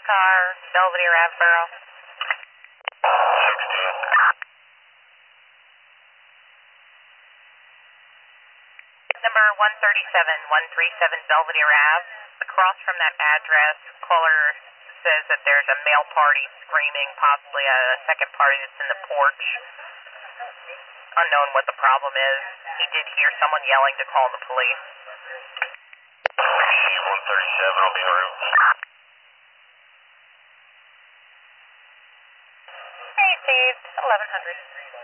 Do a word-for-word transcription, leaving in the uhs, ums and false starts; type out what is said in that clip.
car, Belvedere Ave, Borough. sixteen. Number one thirty-seven, one thirty-seven Belvedere Ave. Across from that address, caller says that there's a male party screaming, possibly a second party that's in the porch. Unknown what the problem is. He did hear someone yelling to call the police. one thirty-seven, I'll be en route. Received, eleven hundred.